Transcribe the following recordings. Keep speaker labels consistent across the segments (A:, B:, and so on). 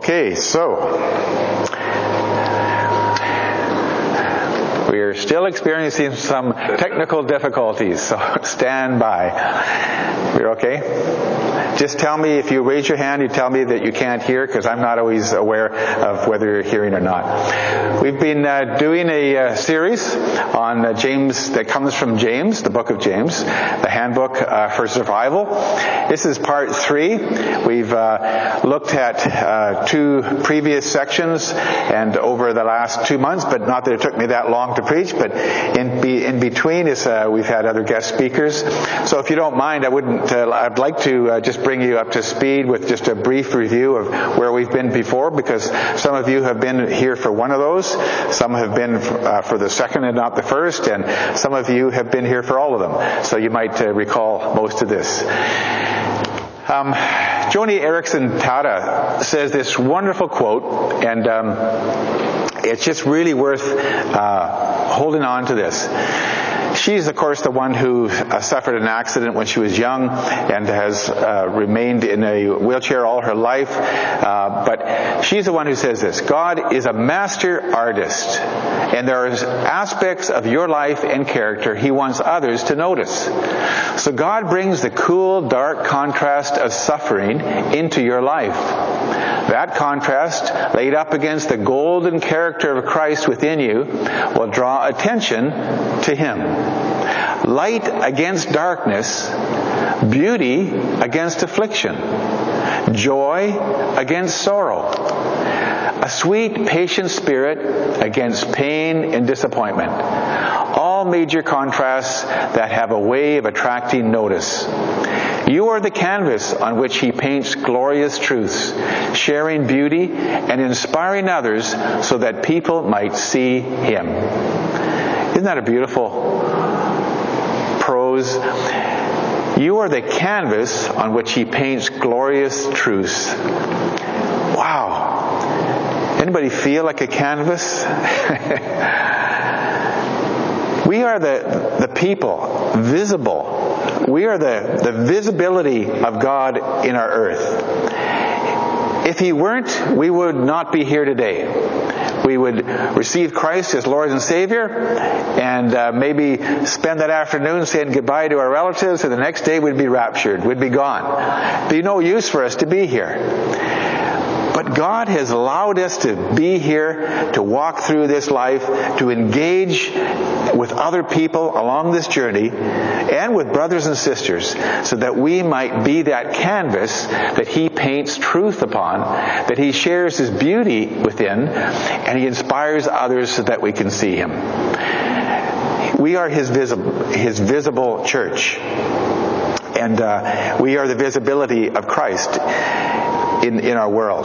A: Okay, so we are still experiencing some technical difficulties, so stand by. We're okay? Just tell me, if you raise your hand, you tell me that you can't hear, because I'm not always aware of whether you're hearing or not. We've been doing a series on James, that comes from James, the book of James, the handbook for survival. This is part 3. We've looked at 2 previous sections and over the last 2 months, but not that it took me that long to preach, but in between is we've had other guest speakers. So if you don't mind, I'd like to just bring you up to speed with just a brief review of where we've been before, because some of you have been here for one of those, some have been for the second and not the first, and some of you have been here for all of them. So you might recall most of this. Joni Eareckson Tada says this wonderful quote, and it's just really worth holding on to this. She's, of course, the one who suffered an accident when she was young and has remained in a wheelchair all her life. But she's the one who says this: God is a master artist, and there are aspects of your life and character He wants others to notice. So God brings the cool, dark contrast of suffering into your life. That contrast, laid up against the golden character of Christ within you, will draw attention to Him. Light against darkness, beauty against affliction, joy against sorrow, a sweet, patient spirit against pain and disappointment. All major contrasts that have a way of attracting notice. You are the canvas on which He paints glorious truths, sharing beauty and inspiring others so that people might see Him. Isn't that a beautiful prose? You are the canvas on which He paints glorious truths. Wow. Anybody feel like a canvas? We are the people, visible. We are the visibility of God in our earth. If He weren't, we would not be here today. We would receive Christ as Lord and Savior and maybe spend that afternoon saying goodbye to our relatives, and the next day we'd be raptured. We'd be gone. Be no use for us to be here. But God has allowed us to be here, to walk through this life, to engage with other people along this journey, and with brothers and sisters, so that we might be that canvas that He paints truth upon, that He shares His beauty within, and He inspires others so that we can see Him. We are His visible church, and we are the visibility of Christ in our world.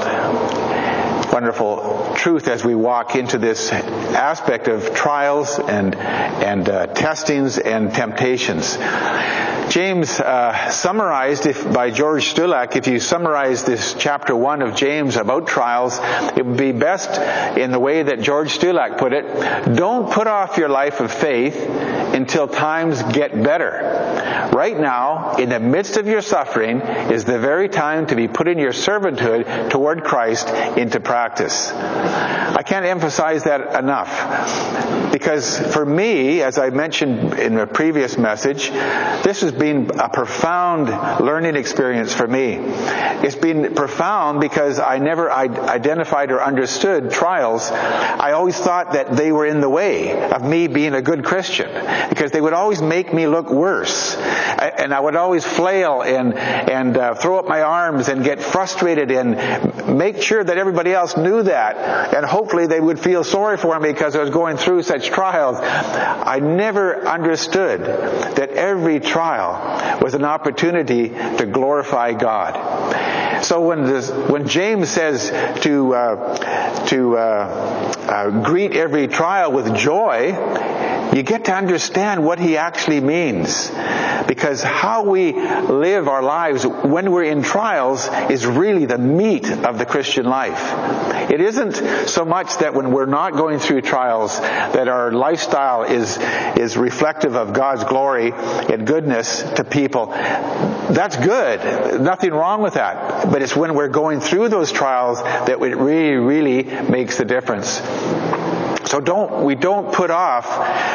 A: Wonderful truth as we walk into this aspect of trials and testings and temptations. James summarized by George Stulac. If you summarize this chapter 1 of James about trials, it would be best in the way that George Stulac put it: don't put off your life of faith until times get better. Right now, in the midst of your suffering, is the very time to be putting your servanthood toward Christ into practice. I can't emphasize that enough, because for me, as I mentioned in a previous message, this has been a profound learning experience for me. It's been profound because I never identified or understood trials. I always thought that they were in the way of me being a good Christian, because they would always make me look worse. And I would always flail and throw up my arms and get frustrated and make sure that everybody else knew that. And hopefully they would feel sorry for me because I was going through such trials. I never understood that every trial was an opportunity to glorify God. So when James says to greet every trial with joy, you get to understand what he actually means. Because how we live our lives when we're in trials is really the meat of the Christian life. It isn't so much that when we're not going through trials that our lifestyle is reflective of God's glory and goodness to people. That's good. Nothing wrong with that. But it's when we're going through those trials that it really, really makes the difference. So we don't put off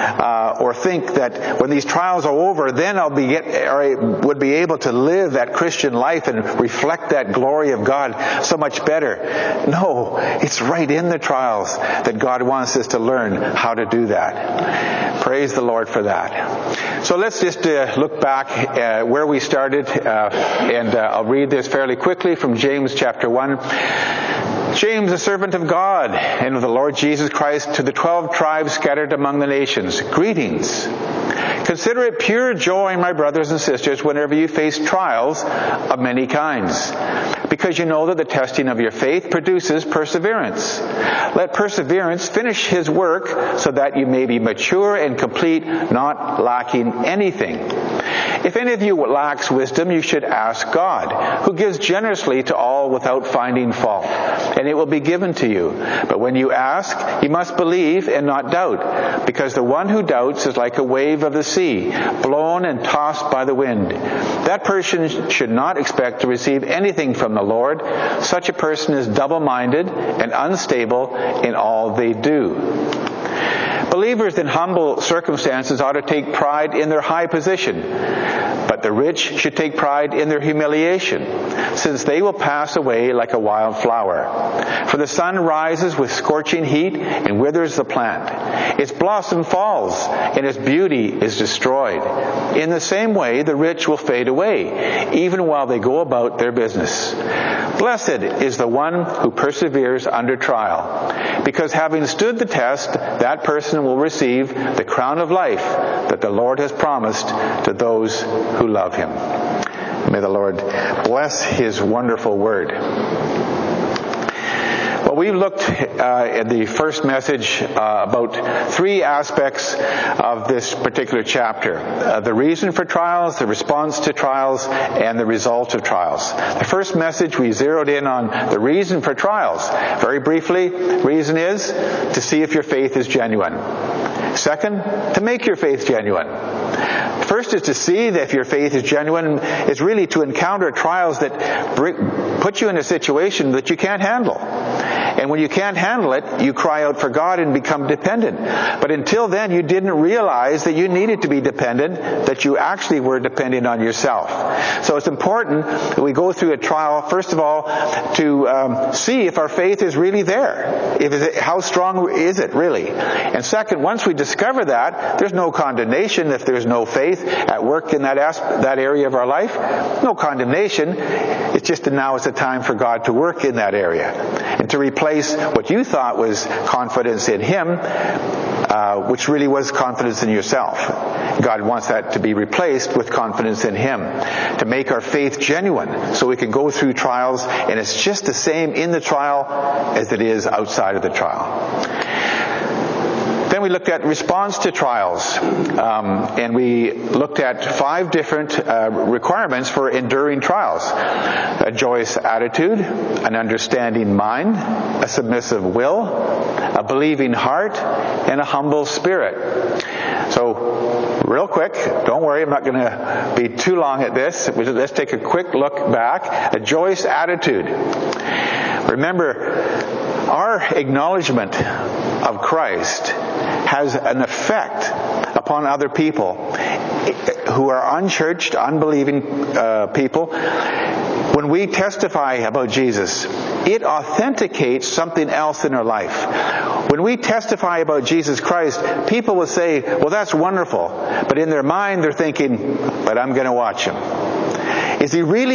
A: or think that when these trials are over, then I would be able to live that Christian life and reflect that glory of God so much better. No, it's right in the trials that God wants us to learn how to do that. Praise the Lord for that. So let's just look back where we started, and I'll read this fairly quickly from James chapter 1. James, a servant of God and of the Lord Jesus Christ, to the 12 tribes scattered among the nations, greetings. Consider it pure joy, my brothers and sisters, whenever you face trials of many kinds, because you know that the testing of your faith produces perseverance. Let perseverance finish his work, so that you may be mature and complete, not lacking anything. If any of you lacks wisdom, you should ask God, who gives generously to all without finding fault, and it will be given to you. But when you ask, you must believe and not doubt, because the one who doubts is like a wave of the sea, blown and tossed by the wind. That person should not expect to receive anything from the Lord. Such a person is double-minded and unstable in all they do. Believers in humble circumstances ought to take pride in their high position, but the rich should take pride in their humiliation, since they will pass away like a wild flower. For the sun rises with scorching heat and withers the plant. Its blossom falls, and its beauty is destroyed. In the same way, the rich will fade away, even while they go about their business. Blessed is the one who perseveres under trial, because having stood the test, that person will receive the crown of life that the Lord has promised to those who love him. May the Lord bless his wonderful word. Well, we looked at the first message about three aspects of this particular chapter. The reason for trials, the response to trials, and the result of trials. The first message, we zeroed in on the reason for trials. Very briefly, reason is to see if your faith is genuine. Second, to make your faith genuine. First is to see that if your faith is genuine, is really to encounter trials that put you in a situation that you can't handle. And when you can't handle it, you cry out for God and become dependent. But until then, you didn't realize that you needed to be dependent, that you actually were dependent on yourself. So it's important that we go through a trial, first of all, to see if our faith is really there. How strong is it really? And second, once we discover that, there's no condemnation if there's no faith at work in that area of our life. No condemnation. It's just that now is the time for God to work in that area and to replace what you thought was confidence in Him, which really was confidence in yourself. God wants that to be replaced with confidence in Him, to make our faith genuine, so we can go through trials, and it's just the same in the trial as it is outside of the trial. Then we looked at response to trials, and we looked at 5 different requirements for enduring trials. A joyous attitude, an understanding mind, a submissive will, a believing heart, and a humble spirit. So, real quick, don't worry, I'm not going to be too long at this. Let's take a quick look back. A joyous attitude. Remember, our acknowledgement of Christ has an effect upon other people who are unchurched, unbelieving people. When we testify about Jesus, it authenticates something else in our life. When we testify about Jesus Christ, people will say, well, that's wonderful. But in their mind, they're thinking, but I'm going to watch him. Is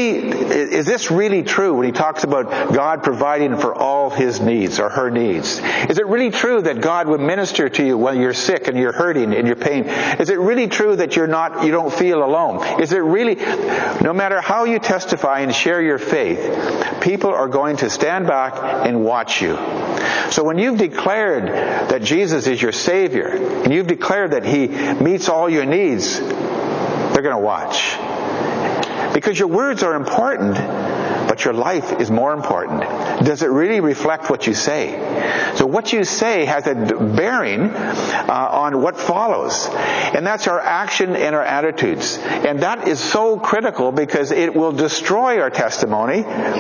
A: this really true when he talks about God providing for all his needs or her needs? Is it really true that God would minister to you when you're sick and you're hurting and you're pain? Is it really true that you don't feel alone? Is it really, no matter how you testify and share your faith, people are going to stand back and watch you. So when you've declared that Jesus is your Savior, and you've declared that He meets all your needs, they're going to watch. Because your words are important, but but your life is more important. Does it really reflect what you say? So what you say has a bearing on what follows. And that's our action and our attitudes. And that is so critical because it will destroy our testimony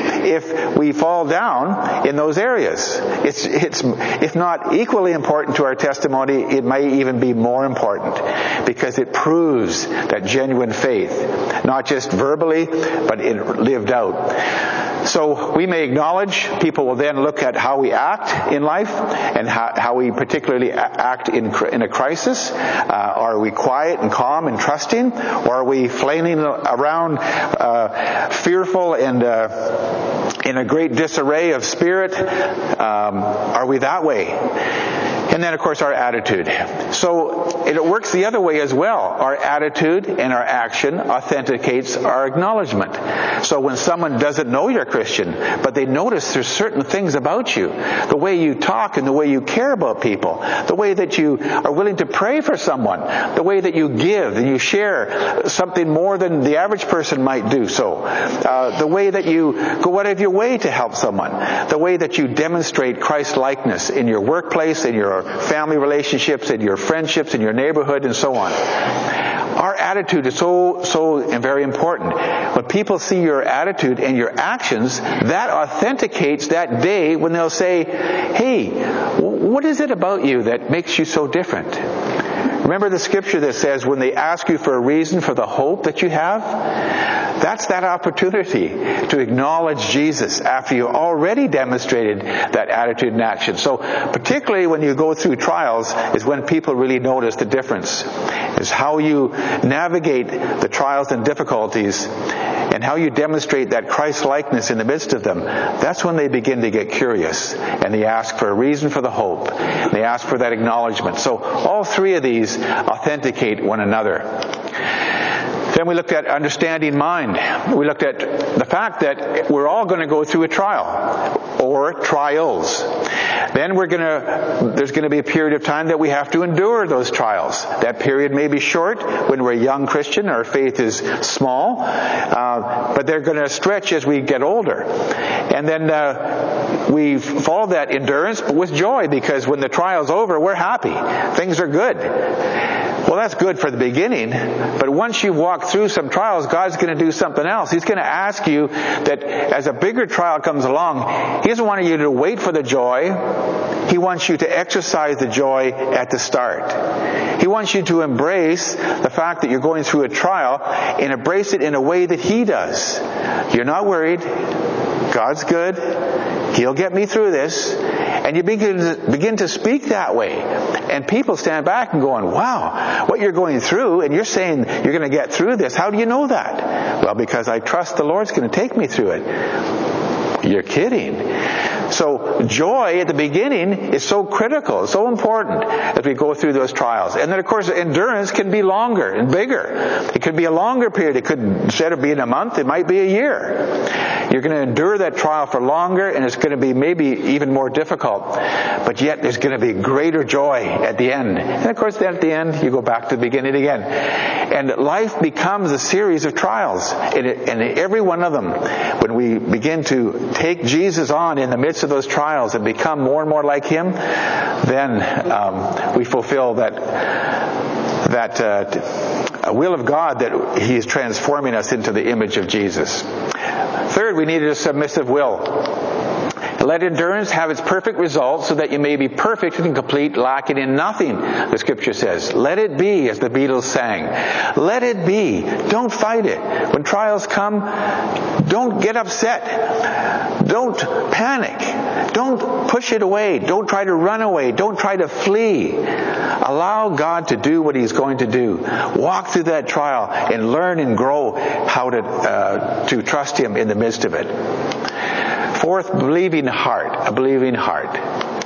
A: if we fall down in those areas. It's if not equally important to our testimony, it may even be more important because it proves that genuine faith, not just verbally, but lived out. So we may acknowledge, people will then look at how we act in life and how we particularly act in a crisis. Are we quiet and calm and trusting? Or are we flailing around fearful and in a great disarray of spirit? Are we that way? And then, of course, our attitude. So it works the other way as well. Our attitude and our action authenticates our acknowledgement. So when someone doesn't know you're a Christian, but they notice there's certain things about you, the way you talk and the way you care about people, the way that you are willing to pray for someone, the way that you give and you share something more than the average person might do so, the way that you go out of your way to help someone, the way that you demonstrate Christ-likeness in your workplace, in your family relationships, in your friendships, in your neighborhood, and so on. Our attitude is so very important. When people see your attitude and your actions, that authenticates that day when they'll say, hey, what is it about you that makes you so different? Remember the scripture that says when they ask you for a reason for the hope that you have? That's that opportunity to acknowledge Jesus after you already demonstrated that attitude and action. So particularly when you go through trials is when people really notice the difference. Is how you navigate the trials and difficulties and how you demonstrate that Christ-likeness in the midst of them. That's when they begin to get curious and they ask for a reason for the hope. They ask for that acknowledgement. So all three of these authenticate one another. Then we looked at understanding mind. We looked at the fact that we're all going to go through a trial or trials. Then there's going to be a period of time that we have to endure those trials. That period may be short when we're a young Christian, our faith is small, but they're going to stretch as we get older. And then we follow that endurance with joy because when the trial's over, we're happy. Things are good. Well, that's good for the beginning, but once you walk through some trials, God's going to do something else. He's going to ask you that as a bigger trial comes along, He doesn't want you to wait for the joy. He wants you to exercise the joy at the start. He wants you to embrace the fact that you're going through a trial and embrace it in a way that He does. You're not worried. God's good. He'll get me through this. And you begin to speak that way. And people stand back and going, wow, what you're going through, and you're saying you're going to get through this. How do you know that? Well, because I trust the Lord's going to take me through it. You're kidding. So joy at the beginning is so critical, it's so important as we go through those trials. And then, of course, endurance can be longer and bigger. It could be a longer period. It could, instead of being a month, it might be a year. You're going to endure that trial for longer, and it's going to be maybe even more difficult. But yet there's going to be greater joy at the end. And, of course, then at the end, you go back to the beginning again. And life becomes a series of trials. And every one of them, when we begin to take Jesus on in the midst of those trials and become more and more like Him, then we fulfill that will of God that He is transforming us into the image of Jesus. Third, we needed a submissive will. Let endurance have its perfect result so that you may be perfect and complete, lacking in nothing, the Scripture says. Let it be, as the Beatles sang. Let it be. Don't fight it. When trials come, don't get upset. Don't panic. Don't push it away. Don't try to run away. Don't try to flee. Allow God to do what He's going to do. Walk through that trial and learn and grow how to trust Him in the midst of it. Fourth, a believing heart.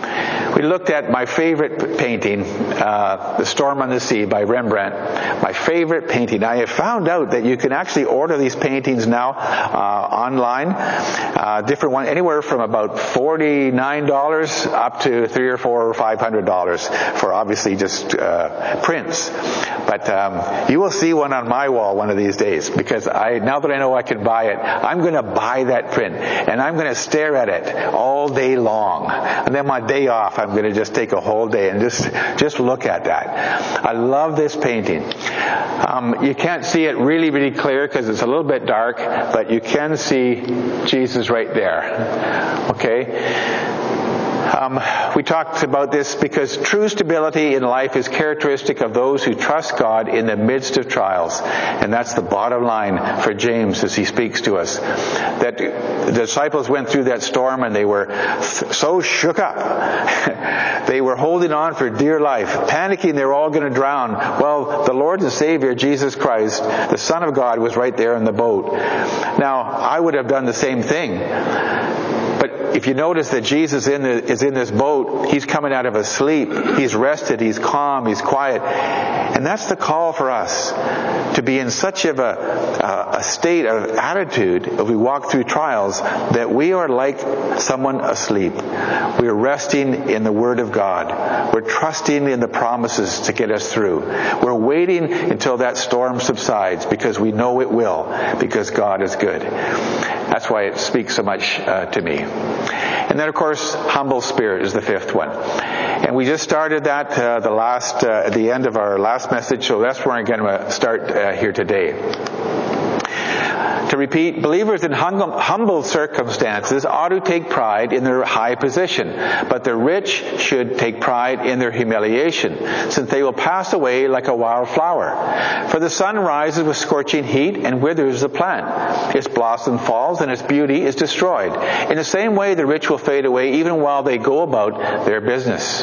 A: We looked at my favorite painting, The Storm on the Sea by Rembrandt. My favorite painting. I have found out that you can actually order these paintings now online. Different one, anywhere from about $49 up to $300 or $400 or $500 for obviously just prints. But you will see one on my wall one of these days, because now that I know I can buy it, I'm going to buy that print and I'm going to stare at it all day long. And then my day off, I'm going to just take a whole day and just look at that. I love this painting. You can't see it really, really clear because it's a little bit dark, but you can see Jesus right there. Okay? We talked about this because true stability in life is characteristic of those who trust God in the midst of trials. And that's the bottom line for James as he speaks to us. That the disciples went through that storm and they were so shook up. They were holding on for dear life, panicking they were all going to drown. Well, the Lord and Savior, Jesus Christ, the Son of God, was right there in the boat. Now, I would have done the same thing. But if you notice that Jesus is in this boat, he's coming out of a sleep. He's rested, he's calm, he's quiet. And that's the call for us, to be in such of a state of attitude as we walk through trials that we are like someone asleep. We are resting in the Word of God. We're trusting in the promises to get us through. We're waiting until that storm subsides because we know it will, because God is good. That's why it speaks so much to me. And then, of course, humble spirit is the fifth one. And we just started that at the end of our last message, so that's where I'm going to start here today. To repeat, believers in humble circumstances ought to take pride in their high position, but the rich should take pride in their humiliation, since they will pass away like a wild flower. For the sun rises with scorching heat and withers the plant. Its blossom falls and its beauty is destroyed. In the same way, the rich will fade away even while they go about their business.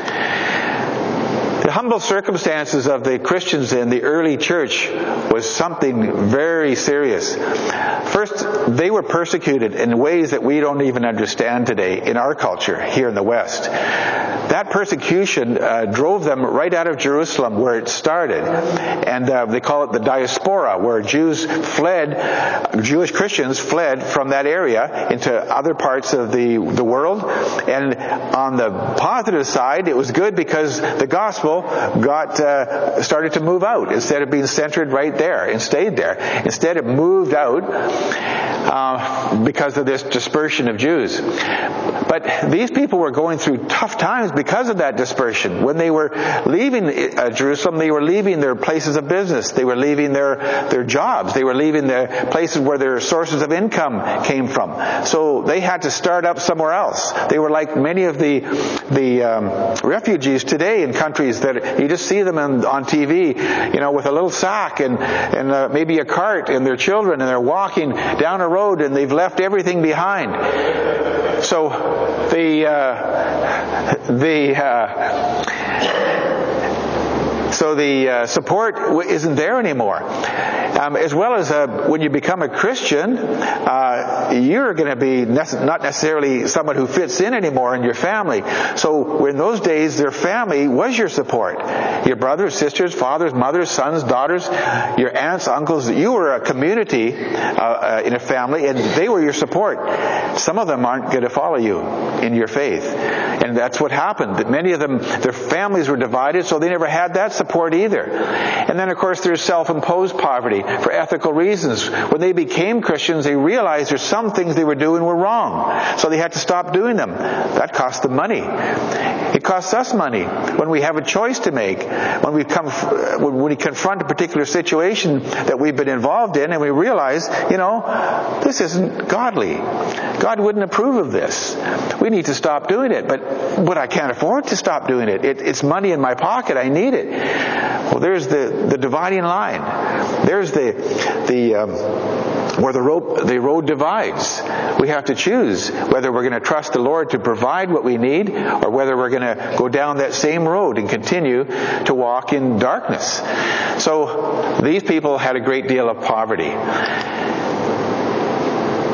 A: The humble circumstances of the Christians in the early church was something very serious. First, they were persecuted in ways that we don't even understand today in our culture here in the West. That persecution drove them right out of Jerusalem, where it started. And they call it the diaspora, where Jewish Christians fled from that area into other parts of the world. And on the positive side, it was good because the gospel started to move out instead of being centered right there and stayed there. Instead, it moved out because of this dispersion of Jews. But these people were going through tough times because of that dispersion. When they were leaving Jerusalem, they were leaving their places of business. They were leaving their jobs. They were leaving the places where their sources of income came from. So they had to start up somewhere else. They were like many of the refugees today in countries that you just see them on TV, with a little sack and maybe a cart and their children, and they're walking down a road and they've left everything behind. So the support isn't there anymore. As well as when you become a Christian, you're going to be not necessarily someone who fits in anymore in your family. So in those days, their family was your support. Your brothers, sisters, fathers, mothers, sons, daughters, your aunts, uncles. You were a community in a family, and they were your support. Some of them aren't going to follow you in your faith. And that's what happened. That many of them, their families were divided, so they never had that support either. And then, of course, there's self-imposed poverty for ethical reasons. When they became Christians, they realized there's some things they were doing were wrong. So they had to stop doing them. That cost them money. It costs us money when we have a choice to make. When we confront a particular situation that we've been involved in and we realize, this isn't godly. God wouldn't approve of this. We need to stop doing it. But I can't afford to stop doing it. It's money in my pocket. I need it. Well, there's the dividing line. There's where the road divides. We have to choose whether we're going to trust the Lord to provide what we need, or whether we're going to go down that same road and continue to walk in darkness. So these people had a great deal of poverty.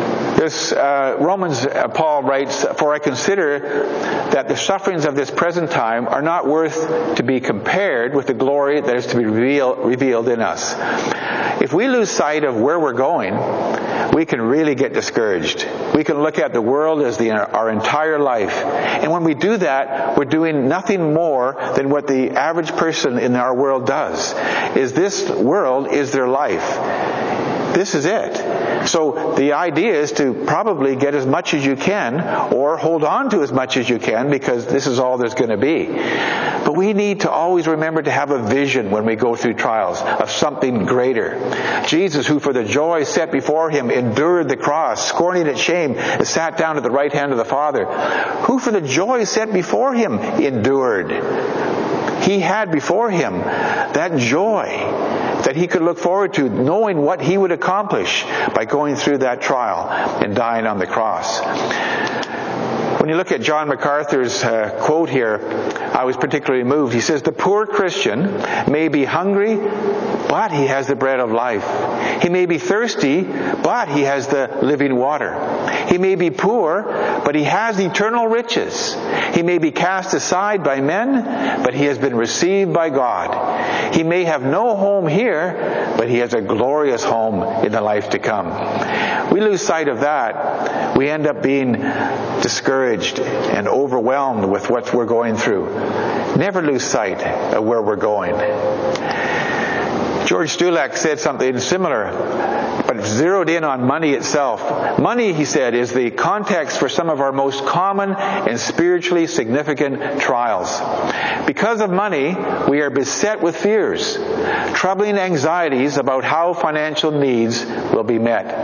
A: Romans, Paul writes, "For I consider that the sufferings of this present time are not worth to be compared with the glory that is to be revealed in us." If we lose sight of where we're going, we can really get discouraged. We can look at the world as our entire life. And when we do that, we're doing nothing more than what the average person in our world does. This world is their life. This is it. So the idea is to probably get as much as you can, or hold on to as much as you can, because this is all there's going to be. But we need to always remember to have a vision when we go through trials of something greater. Jesus, who for the joy set before him endured the cross, scorning its shame, and sat down at the right hand of the Father, who for the joy set before him endured. He had before him that joy that he could look forward to, knowing what he would accomplish by going through that trial and dying on the cross. When you look at John MacArthur's quote here, I was particularly moved. He says, "The poor Christian may be hungry, but he has the bread of life. He may be thirsty, but he has the living water. He may be poor, but he has eternal riches. He may be cast aside by men, but he has been received by God. He may have no home here, but he has a glorious home in the life to come." We lose sight of that. We end up being discouraged and overwhelmed with what we're going through. Never lose sight of where we're going. George Stulac said something similar, but zeroed in on money itself. Money, he said, is the context for some of our most common and spiritually significant trials. Because of money, we are beset with fears, troubling anxieties about how financial needs will be met.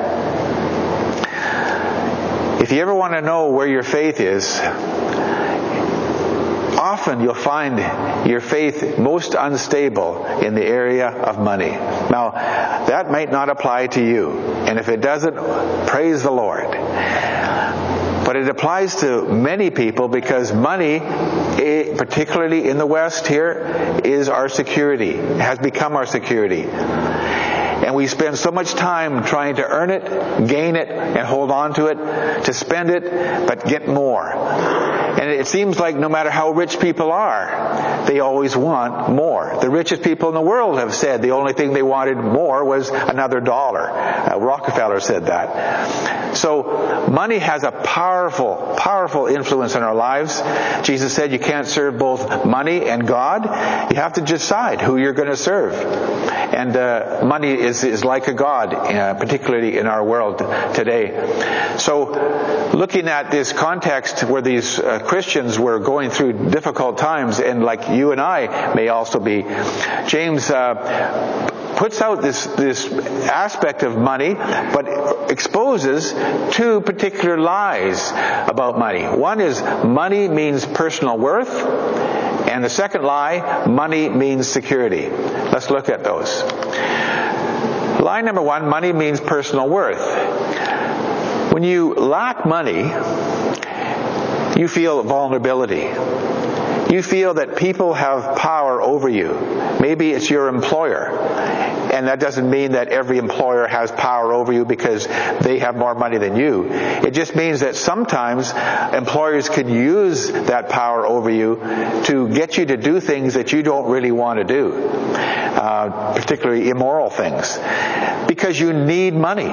A: If you ever want to know where your faith is, often you'll find your faith most unstable in the area of money. Now, that might not apply to you, and if it doesn't, praise the Lord. But it applies to many people, because money, particularly in the West here, is our security, has become our security. And we spend so much time trying to earn it, gain it, and hold on to it, to spend it, but get more. And it seems like no matter how rich people are, they always want more. The richest people in the world have said the only thing they wanted more was another dollar. Rockefeller said that. So money has a powerful, powerful influence in our lives. Jesus said you can't serve both money and God. You have to decide who you're going to serve. And money is like a god, particularly in our world today. So looking at this context where these Christians were going through difficult times, and like you and I may also be, James puts out this aspect of money, but exposes two particular lies about money. One is money means personal worth, and the second lie, money means security. Let's look at those. Lie number one, money means personal worth. When you lack money, you feel vulnerability. You feel that people have power over you. Maybe it's your employer. And that doesn't mean that every employer has power over you because they have more money than you. It just means that sometimes employers can use that power over you to get you to do things that you don't really want to do, particularly immoral things, because you need money.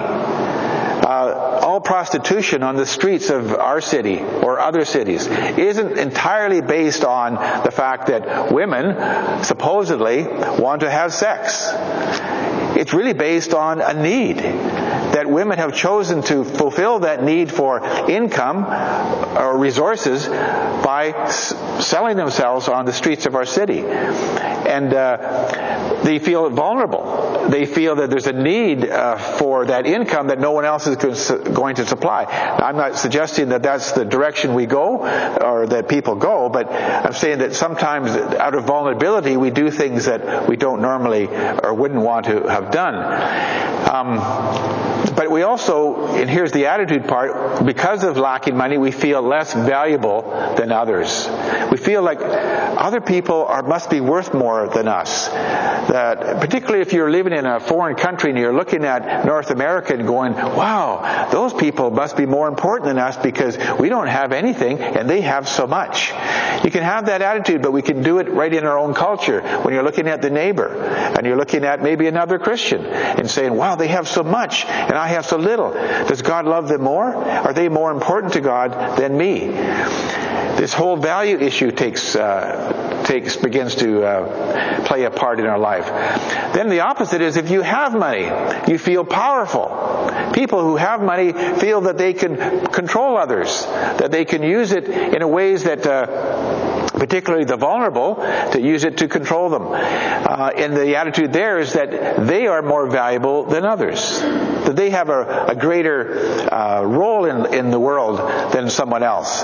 A: All prostitution on the streets of our city or other cities isn't entirely based on the fact that women supposedly want to have sex. It's really based on a need that women have chosen to fulfill that need for income or resources by selling themselves on the streets of our city. And they feel vulnerable. They feel that there's a need for that income that no one else is going to supply. Now, I'm not suggesting that that's the direction we go or that people go, but I'm saying that sometimes out of vulnerability we do things that we don't normally or wouldn't want to have done. But we also, and here's the attitude part, because of lacking money, we feel less valuable than others. We feel like other people must be worth more than us. That particularly if you're living in a foreign country and you're looking at North America and going, wow, those people must be more important than us because we don't have anything and they have so much. You can have that attitude, but we can do it right in our own culture. When you're looking at the neighbor and you're looking at maybe another Christian and saying, wow, they have so much and I have so little. Does God love them more? Are they more important to God than me? This whole value issue begins to play a part in our life. Then the opposite is if you have money, you feel powerful. People who have money feel that they can control others, that they can use it in ways that, particularly the vulnerable, to use it to control them. And the attitude there is that they are more valuable than others, that they have a greater role in the world than someone else.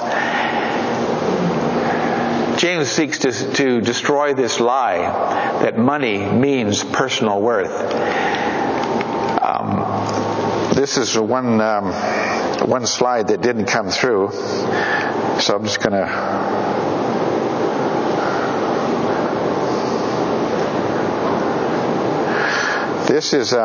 A: James seeks to destroy this lie that money means personal worth. This is one slide that didn't come through, so I'm just going to... This is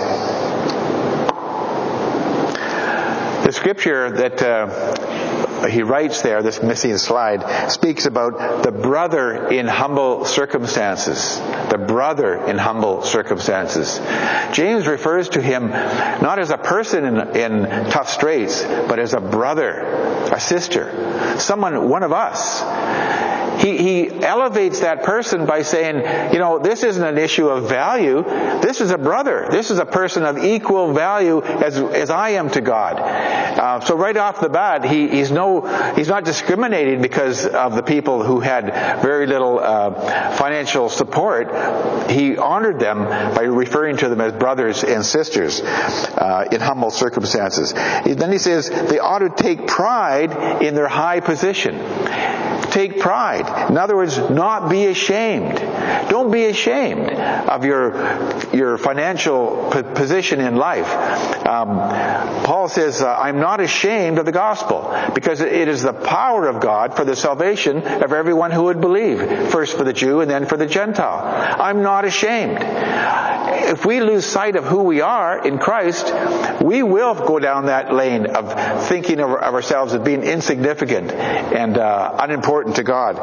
A: the scripture that he writes there, this missing slide, speaks about the brother in humble circumstances. The brother in humble circumstances. James refers to him not as a person in tough straits, but as a brother, a sister, someone, one of us. He elevates that person by saying, this isn't an issue of value. This is a brother. This is a person of equal value as I am to God. So right off the bat, he's not discriminating because of the people who had very little financial support. He honored them by referring to them as brothers and sisters in humble circumstances. Then he says they ought to take pride in their high position. Take pride. In other words, not be ashamed. Don't be ashamed of your financial position in life. Paul says, I'm not ashamed of the gospel because it is the power of God for the salvation of everyone who would believe. First for the Jew and then for the Gentile. I'm not ashamed. If we lose sight of who we are in Christ, we will go down that lane of thinking of ourselves as being insignificant and unimportant to God.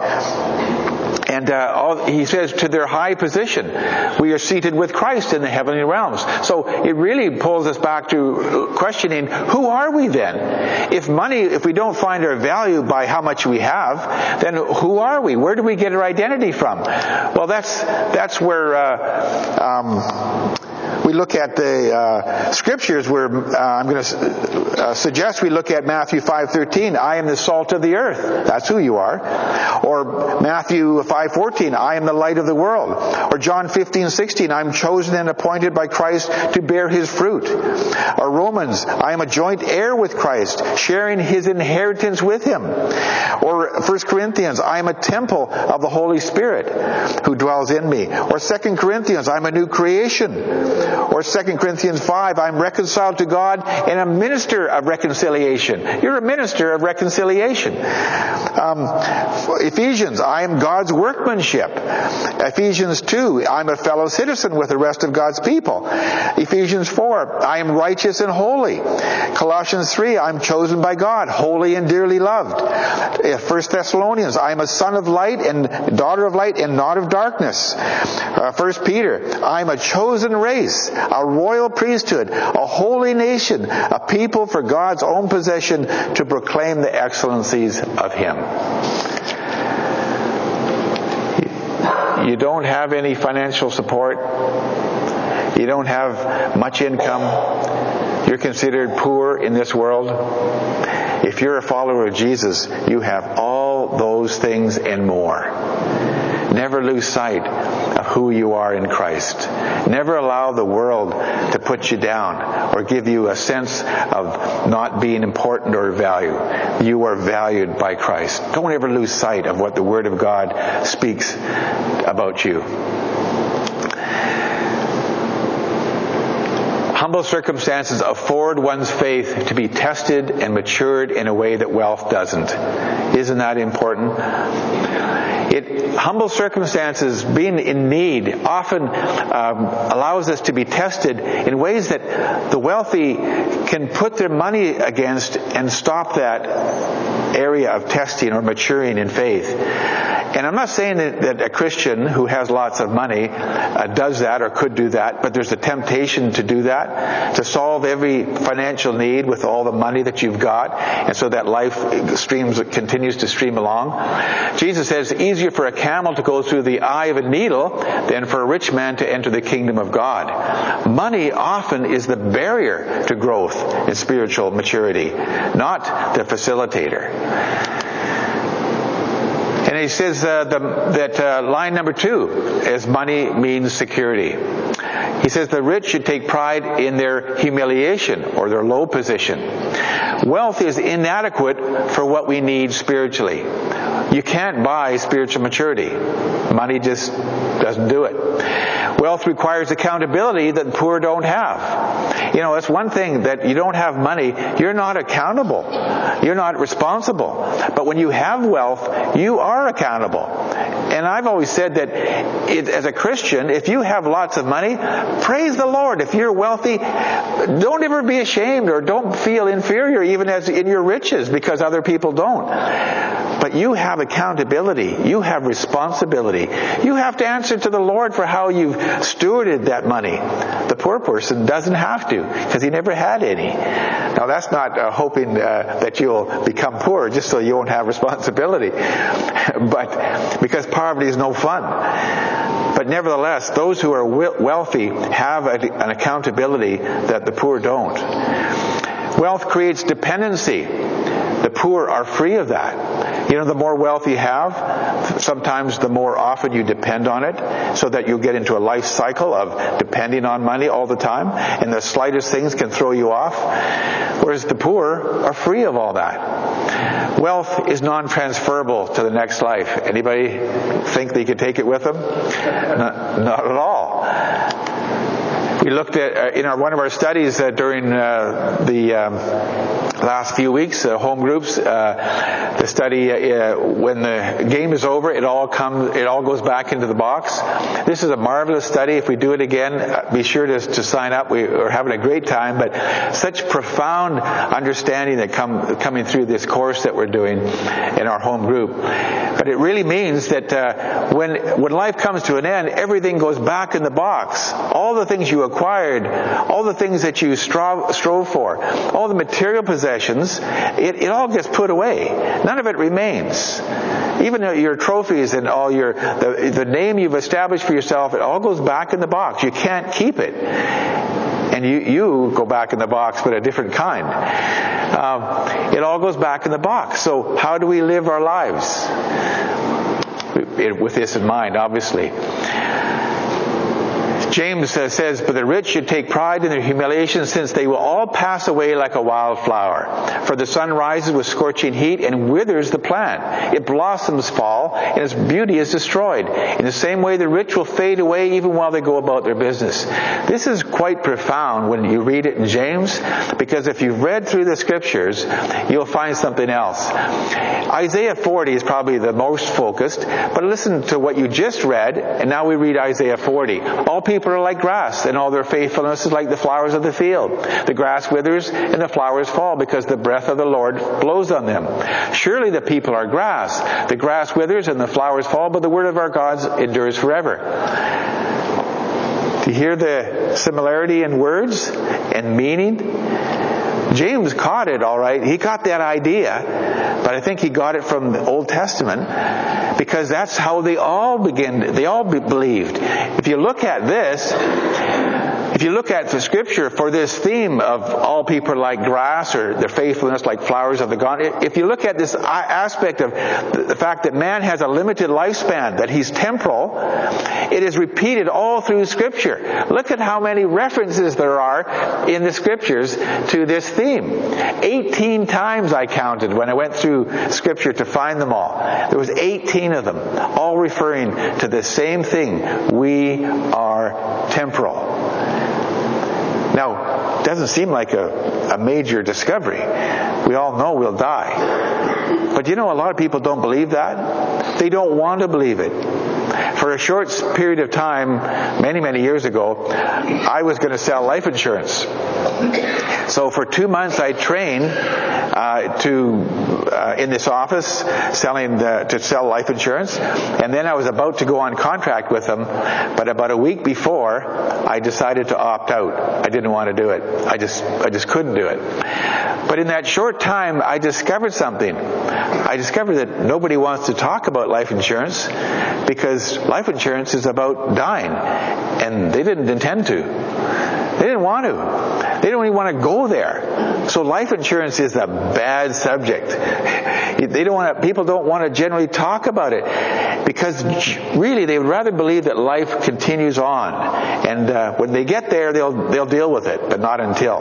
A: And he says, to their high position, we are seated with Christ in the heavenly realms. So it really pulls us back to questioning, who are we then? If we don't find our value by how much we have, then who are we? Where do we get our identity from? Well, that's where we look at the scriptures where I'm going to suggest we look at Matthew 5:13. I am the salt of the earth. That's who you are. Or Matthew 5:14. I am the light of the world. Or John 15:16. I'm chosen and appointed by Christ to bear His fruit. Or Romans. I am a joint heir with Christ, sharing His inheritance with Him. Or 1 Corinthians. I am a temple of the Holy Spirit who dwells in me. Or 2 Corinthians. I'm a new creation. Or 2 Corinthians 5, I'm reconciled to God and a minister of reconciliation. You're a minister of reconciliation. Ephesians, I am God's workmanship. Ephesians 2, I'm a fellow citizen with the rest of God's people. Ephesians 4, I am righteous and holy. Colossians 3, I'm chosen by God, holy and dearly loved. 1 Thessalonians, I am a son of light and daughter of light and not of darkness. 1 Peter, I am a chosen race, a royal priesthood, a holy nation, a people for God's own possession to proclaim the excellencies of Him. You don't have any financial support. You don't have much income. You're considered poor in this world. If you're a follower of Jesus, you have all those things and more. Never lose sight of who you are in Christ. Never allow the world to put you down or give you a sense of not being important or value. You are valued by Christ. Don't ever lose sight of what the Word of God speaks about you. Humble circumstances afford one's faith to be tested and matured in a way that wealth doesn't. Isn't that important? Humble circumstances, being in need, often allows us to be tested in ways that the wealthy can put their money against and stop that area of testing or maturing in faith. And I'm not saying that a Christian who has lots of money does that or could do that, but there's a temptation to do that, to solve every financial need with all the money that you've got, and so that life continues to stream along. Jesus says it's easier for a camel to go through the eye of a needle than for a rich man to enter the kingdom of God. Money often is the barrier to growth and spiritual maturity, not the facilitator. And he says that line number 2 is money means security. He says the rich should take pride in their humiliation or their low position. Wealth is inadequate for what we need spiritually. You can't buy spiritual maturity. Money just doesn't do it. Wealth requires accountability that the poor don't have. You know, it's one thing that you don't have money. You're not accountable. You're not responsible. But when you have wealth, you are accountable. And I've always said that as a Christian, if you have lots of money, praise the Lord. If you're wealthy, don't ever be ashamed or don't feel inferior even as in your riches because other people don't. But you have accountability. You have responsibility. You have to answer to the Lord for how you've stewarded that money. The poor person doesn't have to because he never had any. Now that's not hoping that you'll become poor just so you won't have responsibility. But because poverty is no fun. But nevertheless, those who are wealthy have an accountability that the poor don't. Wealth creates dependency. The poor are free of that. You know, the more wealth you have, sometimes the more often you depend on it, so that you'll get into a life cycle of depending on money all the time, and the slightest things can throw you off. Whereas the poor are free of all that. Wealth is non-transferable to the next life. Anybody think they could take it with them? Not at all. We looked at in one of our studies during the last few weeks, home groups, the study when the game is over, it all goes back into the box. This is a marvelous study. If we do it again, be sure to sign up. We're having a great time, but such profound understanding that coming through this course that we're doing in our home group. But it really means that when life comes to an end, everything goes back in the box. All the things you acquired, all the things that you strove for, all the material possessions, it all gets put away. None of it remains. Even your trophies and all the name you've established for yourself, it all goes back in the box. You can't keep it. And you go back in the box, but a different kind. It all goes back in the box. So how do we live our lives? With this in mind, obviously. James says, but the rich should take pride in their humiliation, since they will all pass away like a wild flower. For the sun rises with scorching heat and withers the plant. Its blossoms fall, and its beauty is destroyed. In the same way, the rich will fade away even while they go about their business. This is quite profound when you read it in James, because if you've read through the scriptures, you'll find something else. Isaiah 40 is probably the most focused, but listen to what you just read, and now we read Isaiah 40. All people are like grass, and all their faithfulness is like the flowers of the field. The grass withers and the flowers fall, because the breath of the Lord blows on them. Surely the people are grass. The grass withers and the flowers fall, but the word of our God endures forever. Do you hear the similarity in words and meaning? James caught it all right. He got that idea, but I think he got it from the Old Testament, because that's how they all believed. If you look at this, if you look at the scripture for this theme of all people are like grass, or their faithfulness like flowers of the garden, if you look at this aspect of the fact that man has a limited lifespan, that he's temporal, it is repeated all through scripture. Look at how many references there are in the scriptures to this theme. 18 times I counted when I went through scripture to find them all. There was 18 of them, all referring to the same thing. We are temporal. Now, it doesn't seem like a major discovery. We all know we'll die. But a lot of people don't believe that. They don't want to believe it. For a short period of time, many, many years ago, I was going to sell life insurance. So for 2 months I trained in this office to sell life insurance, and then I was about to go on contract with them, but about a week before I decided to opt out. I didn't want to do it. I just couldn't do it. But in that short time I discovered something. I discovered that nobody wants to talk about life insurance because life insurance is about dying, and they didn't intend to. They didn't want to. They don't even want to go there. So life insurance is a bad subject. People don't want to generally talk about it because really they would rather believe that life continues on, and when they get there they'll deal with it, but not until.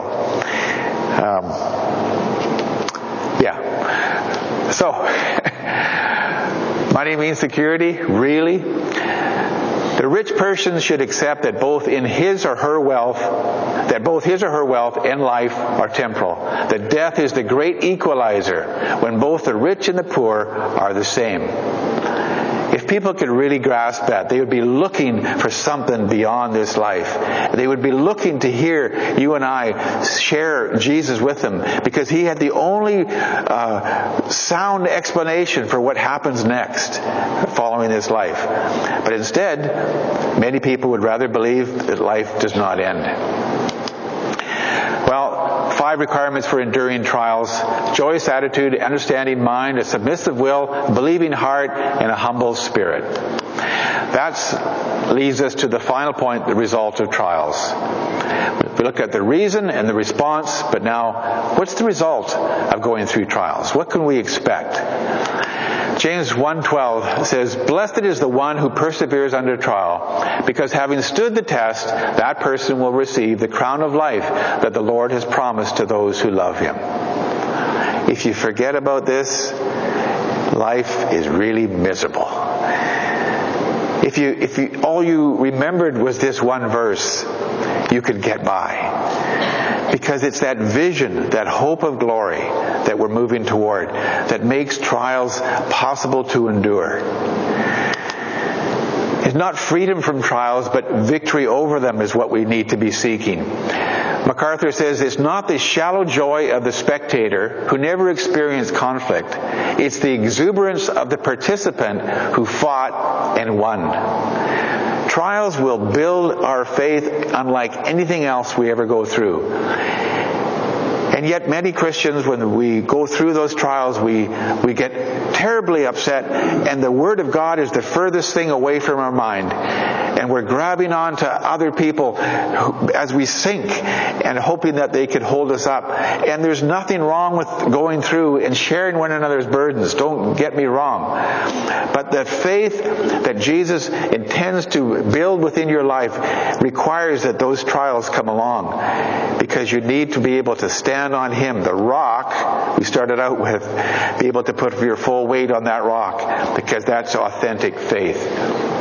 A: So money means security, really? The rich person should accept that both his or her wealth and life are temporal. That death is the great equalizer when both the rich and the poor are the same. If people could really grasp that, they would be looking for something beyond this life. They would be looking to hear you and I share Jesus with them, because he had the only sound explanation for what happens next following this life. But instead, many people would rather believe that life does not end. Well, 5 requirements for enduring trials: joyous attitude, understanding mind, a submissive will, believing heart, and a humble spirit. That leads us to the final point, the result of trials. We looked at the reason and the response, but now, what's the result of going through trials? What can we expect? James 1:12 says, "Blessed is the one who perseveres under trial, because having stood the test, that person will receive the crown of life that the Lord has promised to those who love him." If you forget about this, life is really miserable. If all you remembered was this one verse, you could get by. Because it's that vision, that hope of glory that we're moving toward, that makes trials possible to endure. It's not freedom from trials, but victory over them is what we need to be seeking. MacArthur says it's not the shallow joy of the spectator who never experienced conflict. It's the exuberance of the participant who fought and won. Trials will build our faith unlike anything else we ever go through. And yet many Christians, when we go through those trials, we get terribly upset, and the Word of God is the furthest thing away from our mind. And we're grabbing on to other people as we sink and hoping that they could hold us up. And there's nothing wrong with going through and sharing one another's burdens. Don't get me wrong. But the faith that Jesus intends to build within your life requires that those trials come along, because you need to be able to stand on him, the rock we started out with, be able to put your full weight on that rock, because that's authentic faith.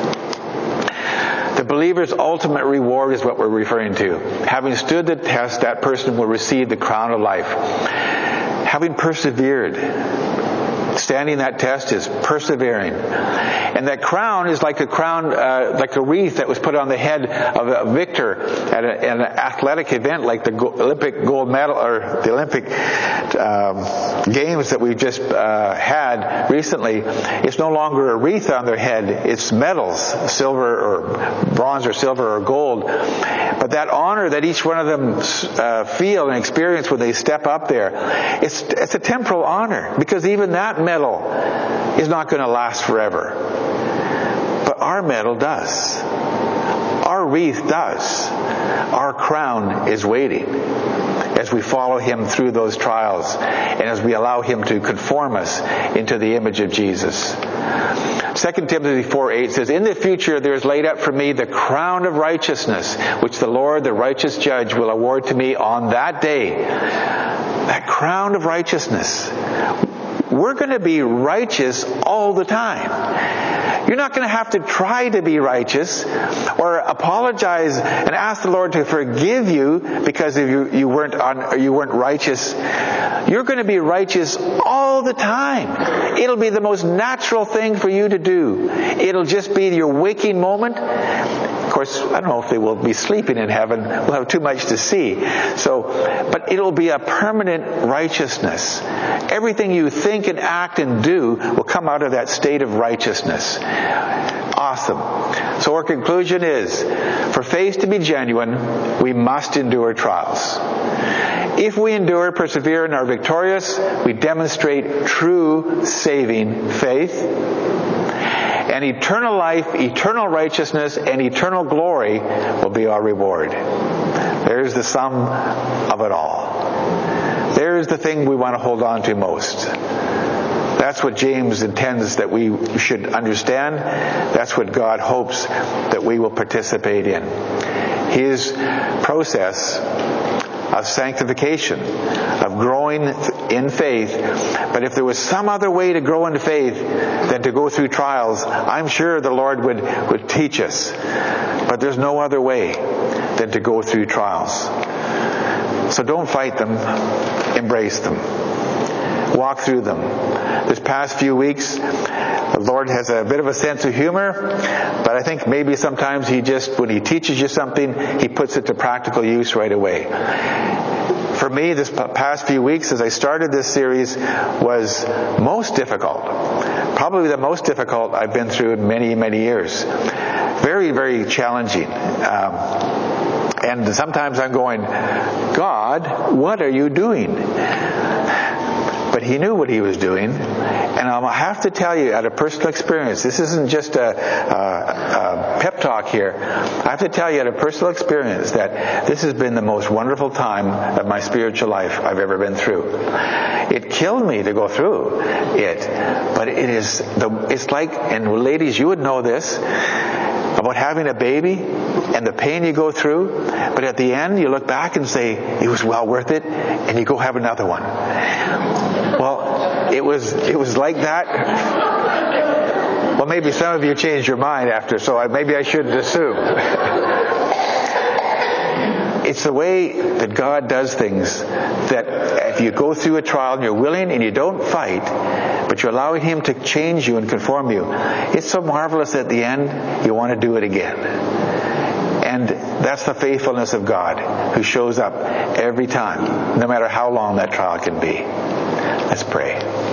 A: The believer's ultimate reward is what we're referring to. Having stood the test, that person will receive the crown of life. Having persevered. Standing that test is persevering. And that crown is like a crown, like a wreath that was put on the head of a victor at an athletic event like the Olympic gold medal, or the Olympic games that we just had recently. It's no longer a wreath on their head. It's medals, silver or bronze or silver or gold. But that honor that each one of them feel and experience when they step up there, it's a temporal honor, because even that medal is not going to last forever. But our medal does. Our wreath does. Our crown is waiting as we follow him through those trials and as we allow him to conform us into the image of Jesus. 2 Timothy 4:8 says, "In the future there is laid up for me the crown of righteousness, which the Lord, the righteous judge, will award to me on that day." That crown of righteousness. We're going to be righteous all the time. You're not going to have to try to be righteous or apologize and ask the Lord to forgive you because you weren't righteous. You're going to be righteous all the time. It'll be the most natural thing for you to do. It'll just be your waking moment. Of course, I don't know if they will be sleeping in heaven. We'll have too much to see. But it'll be a permanent righteousness. Everything you think and act and do will come out of that state of righteousness. Awesome. So our conclusion is, for faith to be genuine, we must endure trials. If we endure, persevere, and are victorious, we demonstrate true saving faith. And eternal life, eternal righteousness, and eternal glory will be our reward. There's the sum of it all. There's the thing we want to hold on to most. That's what James intends that we should understand. That's what God hopes that we will participate in. His process of sanctification, of growing in faith. But if there was some other way to grow in faith than to go through trials, I'm sure the Lord would teach us. But there's no other way than to go through trials. So don't fight them. Embrace them. Walk through them. This past few weeks, the Lord has a bit of a sense of humor, but I think maybe sometimes when He teaches you something, He puts it to practical use right away. For me, this past few weeks, as I started this series, was most difficult. Probably the most difficult I've been through in many, many years. Very, very challenging. And sometimes I'm going, God, what are you doing? But He knew what He was doing. And I'll have to tell you, out of personal experience, this isn't just a pep talk here. I have to tell you, out of personal experience, that this has been the most wonderful time of my spiritual life I've ever been through. It killed me to go through it. But it's like, and ladies, you would know this, about having a baby and the pain you go through, but at the end you look back and say, it was well worth it, and you go have another one. Well, it was like that. Well, maybe some of you changed your mind after, so maybe I shouldn't assume. It's the way that God does things, that if you go through a trial and you're willing and you don't fight, but you're allowing Him to change you and conform you, it's so marvelous at the end, you want to do it again. And that's the faithfulness of God, who shows up every time, no matter how long that trial can be. Let's pray.